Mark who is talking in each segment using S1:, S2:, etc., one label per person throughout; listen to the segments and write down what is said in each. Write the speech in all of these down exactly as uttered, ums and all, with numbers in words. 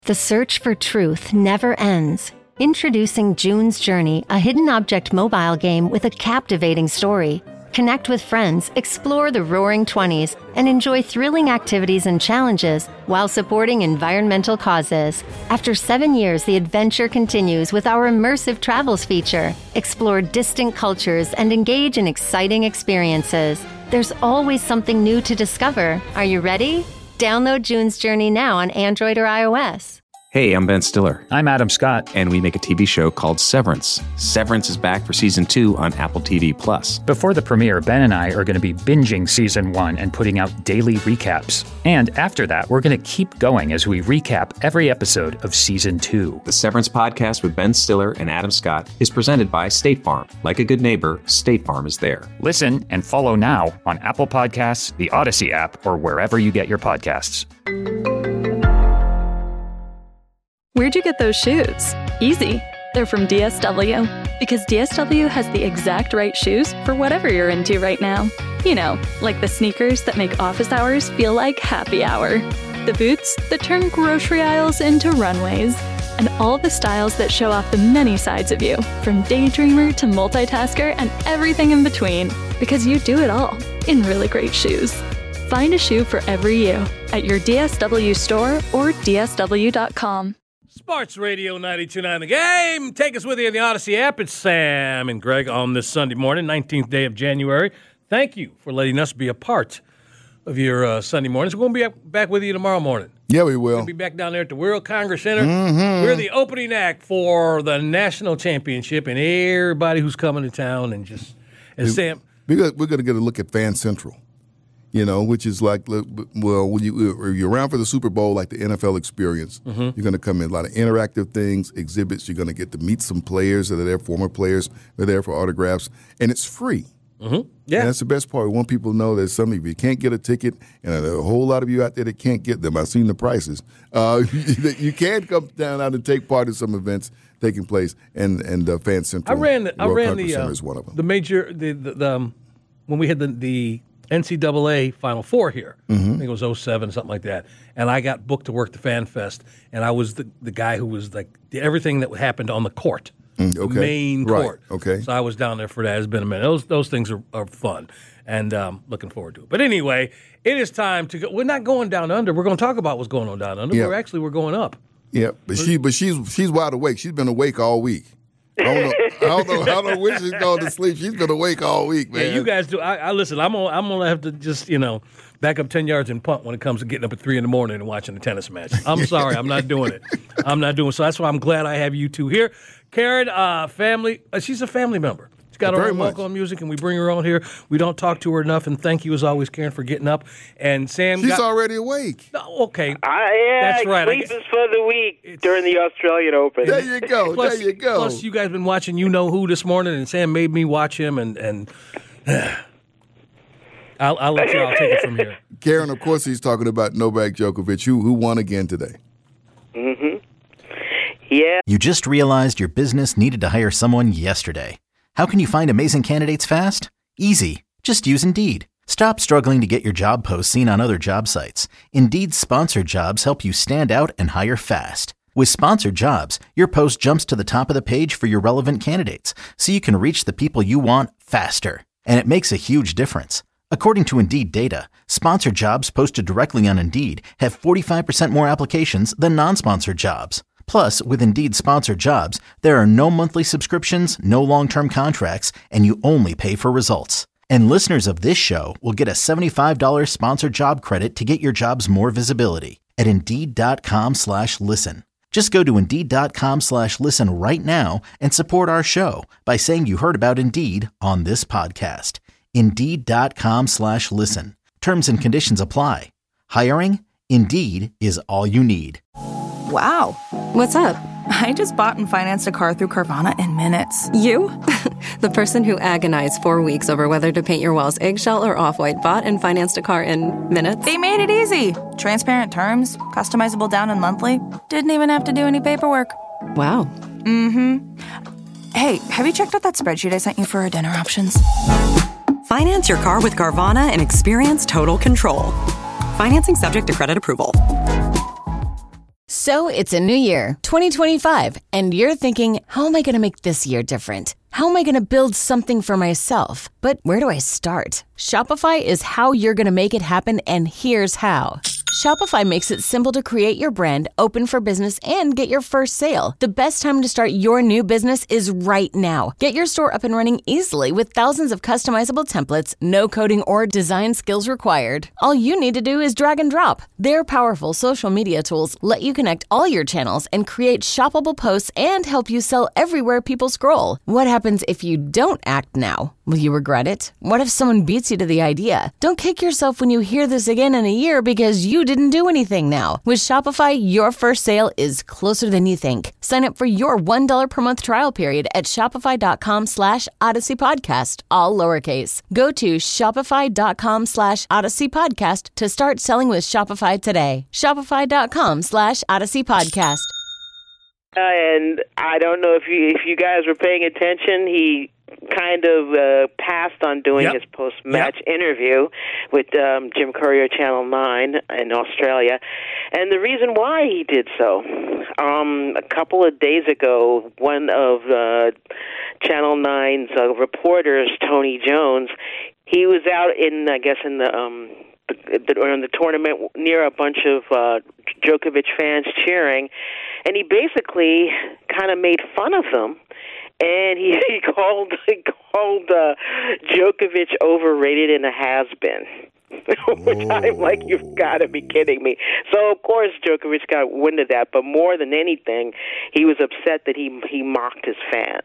S1: The search for truth never ends. Introducing June's Journey, a hidden object mobile game with a captivating story. Connect with friends, explore the roaring twenties, and enjoy thrilling activities and challenges while supporting environmental causes. After seven years, the adventure continues with our immersive travels feature. Explore distant cultures and engage in exciting experiences. There's always something new to discover. Are you ready? Download June's Journey now on Android or iOS.
S2: Hey, I'm Ben Stiller.
S3: I'm Adam Scott.
S2: And we make a T V show called Severance. Severance is back for season two on Apple T V Plus.
S3: Before the premiere, Ben and I are going to be binging season one and putting out daily recaps. And after that, we're going to keep going as we recap every episode of season two.
S2: The Severance podcast with Ben Stiller and Adam Scott is presented by State Farm. Like a good neighbor, State Farm is there.
S3: Listen and follow now on Apple Podcasts, the Odyssey app, or wherever you get your podcasts.
S4: Where'd you get those shoes? Easy. They're from D S W. Because D S W has the exact right shoes for whatever you're into right now. You know, like the sneakers that make office hours feel like happy hour. The boots that turn grocery aisles into runways. And all the styles that show off the many sides of you, from daydreamer to multitasker and everything in between. Because you do it all in really great shoes. Find a shoe for every you at your D S W store or D S W dot com.
S5: Sports Radio ninety-two point nine The Game. Take us with you in the Odyssey app. It's Sam and Greg on this Sunday morning, nineteenth day of January. Thank you for letting us be a part of your uh, Sunday mornings. We're going to be back with you tomorrow morning.
S6: Yeah, we will.
S5: We're going to be back down there at the World Congress Center.
S6: Mm-hmm.
S5: We're the opening act for the national championship, and everybody who's coming to town and just, and
S6: we,
S5: Sam.
S6: We're going to get a look at Fan Central. You know, which is like, well, when you, you're around for the Super Bowl, like the N F L experience, mm-hmm. you're going to come in a lot of interactive things, exhibits. You're going to get to meet some players that are there, former players. They're there for autographs, and it's free.
S5: Mm-hmm. Yeah,
S6: and that's the best part. We want people to know that some of you can't get a ticket, and there are a whole lot of you out there that can't get them. I've seen the prices. Uh, you can come down out and take part in some events taking place, and and uh, Fan Central.
S5: I ran the, I ran the uh,
S6: is one of them.
S5: The major the the, the um, when we had the the. N C double A Final Four here. Mm-hmm. I think it was oh seven, something like that. And I got booked to work the Fan Fest, and I was the, the guy who was like the, everything that happened on the court,
S6: mm, okay.
S5: the main court.
S6: Right. Okay.
S5: So I was down there for that. It's been a minute. Those those things are, are fun, and um, looking forward to it. But anyway, it is time to go. We're not going down under. We're going to talk about what's going on down under. Yeah. We're actually we're going up.
S6: Yeah, but she but she's she's wide awake. She's been awake all week. I don't know. I don't know. I don't know when she's going to sleep. She's been awake all week, man.
S5: Yeah, you guys do. I, I listen. I'm gonna. I'm gonna have to just you know back up ten yards and punt when it comes to getting up at three in the morning and watching a tennis match. I'm sorry. I'm not doing it. I'm not doing it. So that's why I'm glad I have you two here. Karen, uh, family. Uh, she's a family member. She's got her own walk-on music, and we bring her on here. We don't talk to her enough. And thank you as always, Karen, for getting up. And Sam,
S6: she's
S5: got,
S6: already awake.
S5: Oh, okay,
S7: uh, yeah,
S5: that's right.
S7: Sleep is for the week during the Australian Open.
S6: There you go.
S5: Plus,
S6: there you go.
S5: Plus, you guys been watching You Know Who this morning, and Sam made me watch him, and and uh, I'll, I'll let y'all take it from here.
S6: Karen, of course, he's talking about Novak Djokovic, who who won again today.
S7: Mm-hmm. Yeah.
S8: You just realized your business needed to hire someone yesterday. How can you find amazing candidates fast? Easy. Just use Indeed. Stop struggling to get your job posts seen on other job sites. Indeed's sponsored jobs help you stand out and hire fast. With sponsored jobs, your post jumps to the top of the page for your relevant candidates, so you can reach the people you want faster. And it makes a huge difference. According to Indeed data, sponsored jobs posted directly on Indeed have forty-five percent more applications than non-sponsored jobs. Plus, with Indeed sponsored jobs, there are no monthly subscriptions, no long-term contracts, and you only pay for results. And listeners of this show will get a seventy-five dollars sponsored job credit to get your jobs more visibility at Indeed.com slash listen. Just go to Indeed.com slash listen right now and support our show by saying you heard about Indeed on this podcast. Indeed.com slash listen. Terms and conditions apply. Hiring? Indeed is all you need.
S9: Wow. What's up? I just bought and financed a car through Carvana in minutes.
S10: You? The person who agonized four weeks over whether to paint your walls eggshell or off-white bought and financed a car in minutes?
S9: They made it easy. Transparent terms, customizable down and monthly. Didn't even have to do any paperwork.
S10: Wow.
S9: Mm-hmm. Hey, have you checked out that spreadsheet I sent you for our dinner options?
S11: Finance your car with Carvana and experience total control. Financing subject to credit approval.
S12: So it's a new year, twenty twenty-five, and you're thinking, how am I going to make this year different? How am I going to build something for myself? But where do I start? Shopify is how you're going to make it happen, and here's how. Shopify makes it simple to create your brand, open for business, and get your first sale. The best time to start your new business is right now. Get your store up and running easily with thousands of customizable templates, no coding or design skills required. All you need to do is drag and drop. Their powerful social media tools let you connect all your channels and create shoppable posts and help you sell everywhere people scroll. What happens if you don't act now? Will you regret it? What if someone beats you to the idea? Don't kick yourself when you hear this again in a year because you didn't do anything now. With Shopify, your first sale is closer than you think. Sign up for your one dollar per month trial period at shopify.com slash Odyssey Podcast, all lowercase. Go to shopify.com slash Odyssey Podcast to start selling with Shopify today. Shopify.com slash Odyssey Podcast.
S7: Uh, and I don't know if you if you guys were paying attention, he kind of uh, passed on doing
S5: Yep.
S7: his post-match
S5: Yep.
S7: interview with um, Jim Courier, Channel nine in Australia. And the reason why he did so, um, a couple of days ago, one of uh, Channel nine's uh, reporters, Tony Jones, he was out in, I guess, in the... Um, The, or in the tournament near a bunch of uh, Djokovic fans cheering, and he basically kind of made fun of them, and he, he called he called uh, Djokovic overrated and a has-been. Which I'm like, you've got to be kidding me. So, of course, Djokovic got wind of that, but more than anything, he was upset that he he mocked his fans.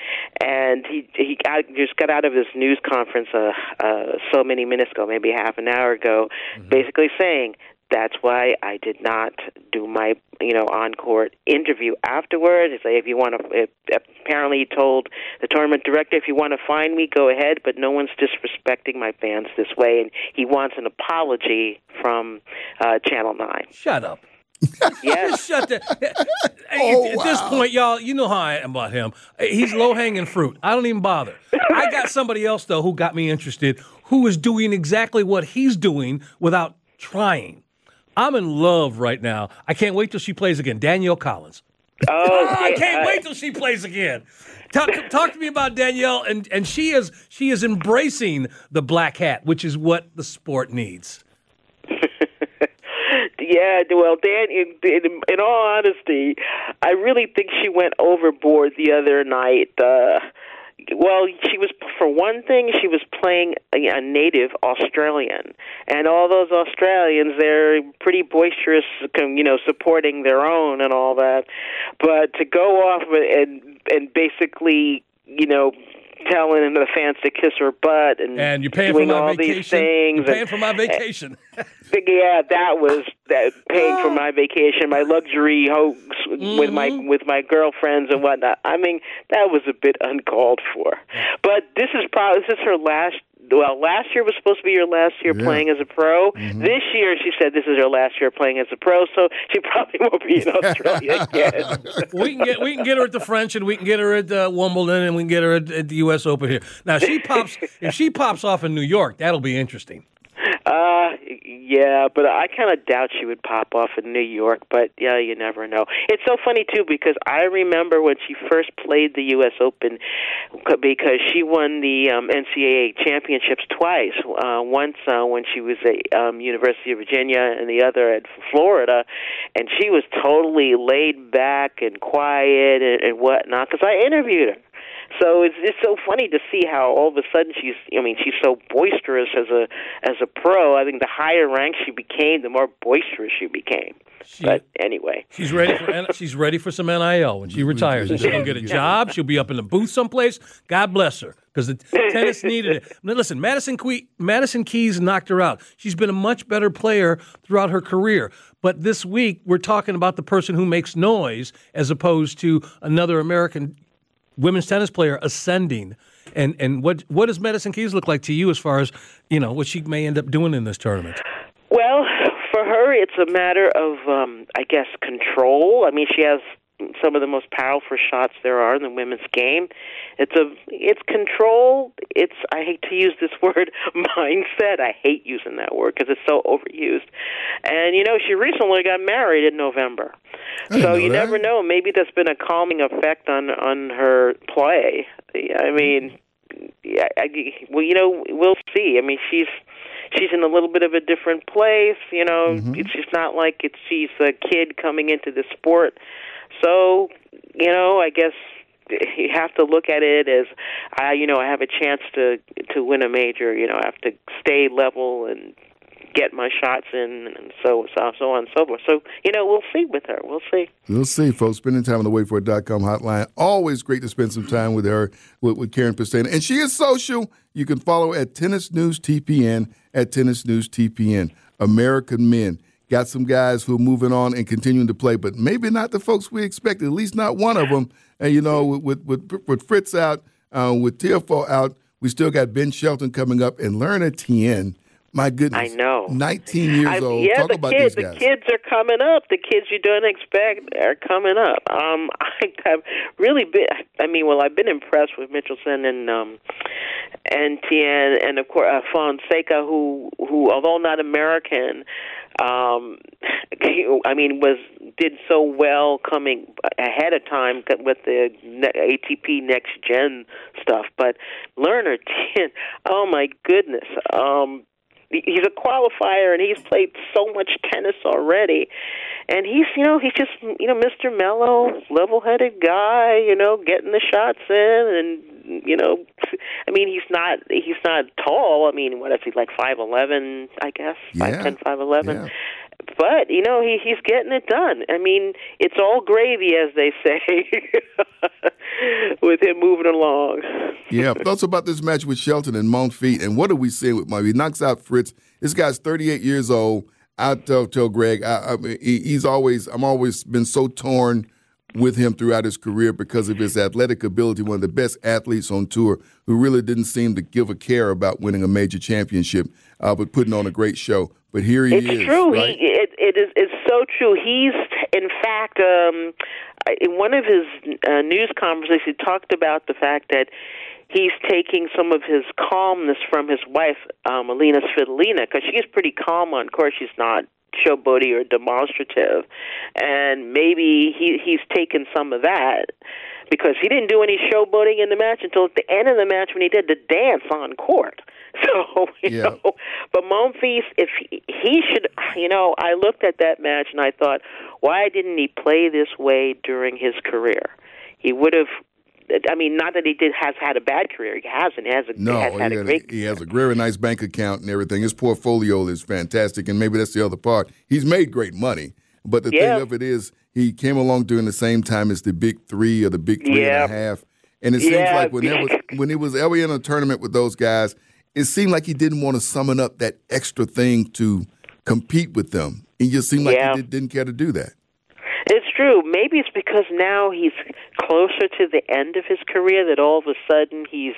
S7: And he he got, just got out of this news conference uh, uh, so many minutes ago, maybe half an hour ago, mm-hmm. basically saying, that's why I did not do my, you know, on-court interview afterwards. It's like, if you want to, if, apparently he told the tournament director, if you want to find me, go ahead, but no one's disrespecting my fans this way. And he wants an apology from uh, Channel nine.
S5: Shut up.
S7: Yes.
S5: Shut the.
S6: Oh,
S5: at, at this
S6: wow.
S5: point, y'all, you know how I am about him. He's low-hanging fruit. I don't even bother. I got somebody else, though, who got me interested, who is doing exactly what he's doing without trying. I'm in love right now. I can't wait till she plays again. Danielle Collins.
S7: Oh,
S5: I can't
S7: uh,
S5: wait till she plays again. Talk, talk to me about Danielle, and, and she is she is embracing the black hat, which is what the sport needs.
S7: Yeah, well, Dan, in, in, in all honesty, I really think she went overboard the other night. Uh, well, she was, for one thing, she was playing a, a native Australian. And all those Australians, they're pretty boisterous, you know, supporting their own and all that. But to go off and and basically, you know, telling the fans to kiss her butt and,
S5: and you're paying
S7: doing
S5: for my
S7: all
S5: vacation.
S7: these things.
S5: You're paying
S7: and,
S5: for my vacation.
S7: Yeah, that was that paying for my vacation, my luxury hoax
S5: mm-hmm.
S7: with my with my girlfriends and whatnot. I mean, that was a bit uncalled for. But this is probably this is her last. Well, last year was supposed to be her last year yeah. playing as a pro. Mm-hmm. This year, she said this is her last year playing as a pro, so she probably won't be in Australia again.
S5: we can get we can get her at the French, and we can get her at uh, Wimbledon, and we can get her at, at the U S Open here. Now, she pops if she pops off in New York, that'll be interesting.
S7: Uh, yeah, but I kind of doubt she would pop off in New York, but yeah, you never know. It's so funny, too, because I remember when she first played the U S Open, because she won the um, N C double A championships twice, uh, once uh, when she was at um, University of Virginia and the other at Florida, and she was totally laid back and quiet and, and whatnot, because I interviewed her. So it's it's so funny to see how all of a sudden she's I mean she's so boisterous as a as a pro. I think the higher rank she became, the more boisterous she became. She, but anyway,
S5: she's ready for she's ready for some N I L when she retires. And she'll get a job. She'll be up in the booth someplace. God bless her, because the tennis needed it. Now, listen, Madison Que- Madison Keys knocked her out. She's been a much better player throughout her career. But this week we're talking about the person who makes noise as opposed to another American women's tennis player ascending. And and what what does Madison Keys look like to you as far as, you know, what she may end up doing in this tournament?
S7: Well, for her, it's a matter of, um, I guess, control. I mean, she has some of the most powerful shots there are in the women's game. It's a it's control. It's I hate to use this word mindset. I hate using that word because it's so overused. And you know, she recently got married in November, so you that. never know. Maybe there's been a calming effect on on her play. I mean, yeah, I, well, you know, we'll see. I mean, she's. She's in a little bit of a different place, you know. Mm-hmm. It's just not like it's she's a kid coming into the sport. So, you know, I guess you have to look at it as, I, you know, I have a chance to to win a major. You know, I have to stay level and get my shots in, and so so so on and so forth. So, you know, we'll see with her. We'll see.
S6: We'll see, folks. Spending time on the wait for it dot com hotline. Always great to spend some time with her, with, with Karen Pastena. And she is social. You can follow at Tennis News T P N, at Tennis News T P N. American men. Got some guys who are moving on and continuing to play, but maybe not the folks we expected, at least not one of them. And, you know, with with, with Fritz out, uh, with Tiafoe out, we still got Ben Shelton coming up and Lerner Tien. My goodness.
S7: I know.
S6: nineteen years
S7: I,
S6: old.
S7: Yeah,
S6: Talk
S7: the
S6: about
S7: kids,
S6: these guys.
S7: The kids are coming up. The kids you don't expect are coming up. Um, I, I've really been, I mean, well, I've been impressed with Michelson and um, and Tien and, of course, uh, Fonseca, who, who, although not American, um, I mean, was did so well coming ahead of time with the A T P Next Gen stuff. But Lerner Tien, oh, my goodness. Um He's a qualifier, and he's played so much tennis already. And he's, you know, he's just, you know, Mister Mellow, level-headed guy, you know, getting the shots in. And, you know, I mean, he's not he's not tall. I mean, what is he, like five eleven, I guess?
S6: Yeah.
S7: five ten, five eleven.
S6: Yeah.
S7: But, you know, he he's getting it done. I mean, it's all gravy, as they say, with him moving along.
S6: Yeah, thoughts about this match with Shelton and Monfils, and what are we seeing with Monfils? He knocks out Fritz. This guy's thirty-eight years old. I tell, tell Greg, I, I mean, he, he's always, I'm always been so torn with him throughout his career because of his athletic ability, one of the best athletes on tour who really didn't seem to give a care about winning a major championship, uh, but putting on a great show. But here he
S7: it's
S6: is.
S7: It's true.
S6: Right?
S7: He, it, it is it's so true. He's, in fact, um, in one of his uh, news conferences, he talked about the fact that he's taking some of his calmness from his wife, um, Alina Svitolina, because she's pretty calm on course. She's not showboaty or demonstrative, and maybe he he's taken some of that because he didn't do any showboating in the match until at the end of the match when he did the dance on court. So, you yeah. know, but Monfils, if he, he should, you know, I looked at that match and I thought, why didn't he play this way during his career? He would have. I mean, not that he did has had a bad career. He hasn't. He has, a,
S6: no,
S7: has had
S6: he,
S7: a
S6: had
S7: great
S6: a, he has a very nice bank account and everything. His portfolio is fantastic, and maybe that's the other part. He's made great money, but the
S7: yeah.
S6: thing of it is he came along during the same time as the big three or the big three
S7: yeah.
S6: and a half. And it seems
S7: yeah.
S6: like when, there was, when he was ever in a tournament with those guys, it seemed like he didn't want to summon up that extra thing to compete with them. It just seemed like
S7: yeah.
S6: he did, didn't care to do that.
S7: It's true. Maybe it's because now he's closer to the end of his career that all of a sudden he's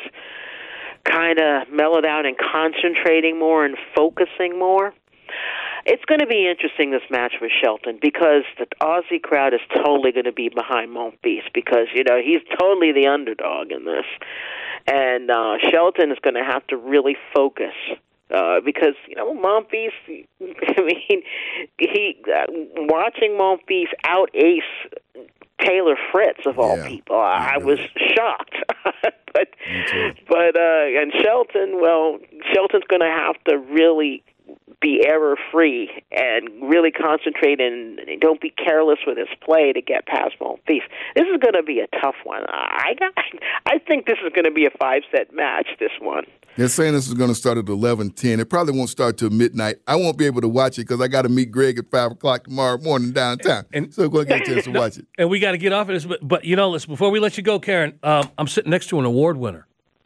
S7: kind of mellowed out and concentrating more and focusing more. It's going to be interesting, this match with Shelton, because the Aussie crowd is totally going to be behind Monfils because, you know, he's totally the underdog in this. And uh, Shelton is going to have to really focus. Uh, because, you know, Monfils, I mean, he uh, watching Monfils out-ace Taylor Fritz, of all
S6: yeah.
S7: people, I, I was shocked. but, but uh, and Shelton, well, Shelton's going to have to really be error-free and really concentrate and don't be careless with his play to get past Monfils. This is going to be a tough one. I, I think this is going to be a five-set match, this one.
S6: They're saying this is going to start at eleven ten. It probably won't start till midnight. I won't be able to watch it because I got to meet Greg at five o'clock tomorrow morning downtown. And, so we're going to get a chance to watch it.
S5: And we got to get off of this. But, but you know, listen, before we let you go, Karen, um, I'm sitting next to an award winner.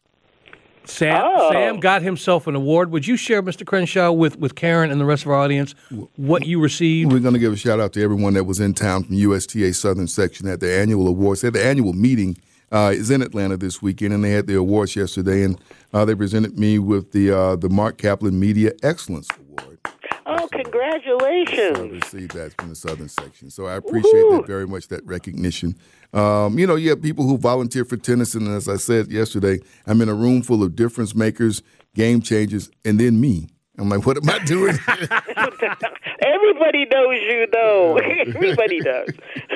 S5: Sam
S7: oh.
S5: Sam got himself an award. Would you share, Mister Crenshaw, with, with Karen and the rest of our audience what you received?
S6: We're going to give a shout-out to everyone that was in town from U S T A Southern Section at their annual awards. They had the annual meeting uh, is in Atlanta this weekend, and they had the awards yesterday, and uh, they presented me with the uh, the Mark Kaplan Media Excellence Award.
S7: Oh,
S6: yesterday.
S7: congratulations.
S6: So I received that from the Southern section. So I appreciate Woo-hoo. that very much, that recognition. Um, you know, you have people who volunteer for tennis, and as I said yesterday, I'm in a room full of difference makers, game changers, and then me. I'm like, what am I doing?
S7: Everybody knows you, though. Everybody does.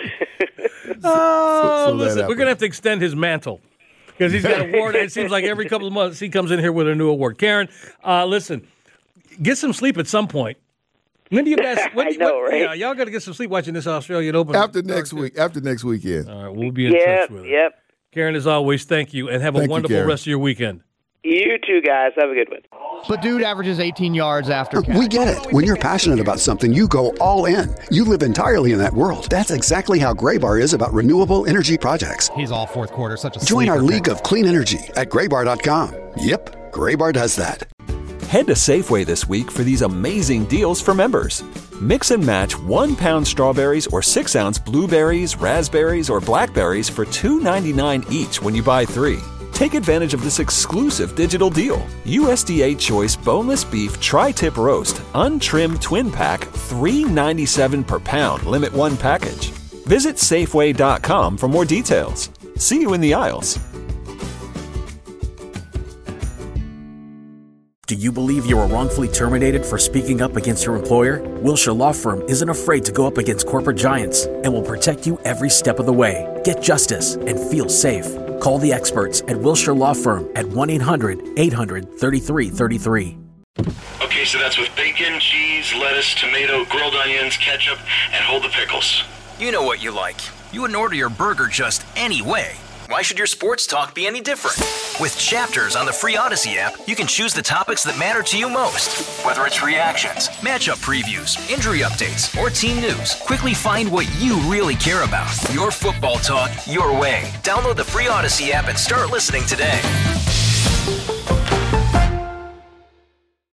S5: Oh,
S6: so, so
S5: listen, we're going to have to extend his mantle because he's got an award. It seems like every couple of months he comes in here with a new award. Karen, uh, listen, get some sleep at some point. When do you guys? When,
S7: I know,
S5: when,
S7: right?
S5: Yeah, y'all got to get some sleep watching this Australian Open.
S6: After next week. After next weekend.
S5: All right, we'll be in
S7: yep,
S5: touch with it.
S7: Yep.
S5: Karen, as always, thank you, and have
S6: Thank
S5: a
S6: you,
S5: wonderful
S6: Karen.
S5: rest of your weekend.
S7: You too, guys. Have a good one.
S13: But dude averages eighteen yards after catch.
S14: We get it. When you're passionate about something, you go all in. You live entirely in that world. That's exactly how Graybar is about renewable energy projects.
S13: He's all fourth quarter, such a
S14: Join our
S13: sleeper
S14: league
S13: pick.
S14: of clean energy at graybar dot com. Yep, Graybar does that.
S15: Head to Safeway this week for these amazing deals for members. Mix and match one pound strawberries or six ounce blueberries, raspberries, or blackberries for two ninety-nine each when you buy three. Take advantage of this exclusive digital deal. U S D A Choice Boneless Beef Tri-Tip Roast, Untrimmed Twin Pack, three ninety-seven per pound, limit one package. Visit Safeway dot com for more details. See you in the aisles.
S16: Do you believe you were wrongfully terminated for speaking up against your employer? Wilshire Law Firm isn't afraid to go up against corporate giants and will protect you every step of the way. Get justice and feel safe. Call the experts at Wilshire Law Firm at one eight hundred eight hundred thirty-three thirty-three.
S17: Okay, so that's with bacon, cheese, lettuce, tomato, grilled onions, ketchup, and hold the pickles.
S18: You know what you like. You wouldn't order your burger just any way. Why should your sports talk be any different? With Chapters on the free Odyssey app, you can choose the topics that matter to you most. Whether it's reactions, matchup previews, injury updates, or team news, quickly find what you really care about. Your football talk, your way. Download the free Odyssey app and start listening today.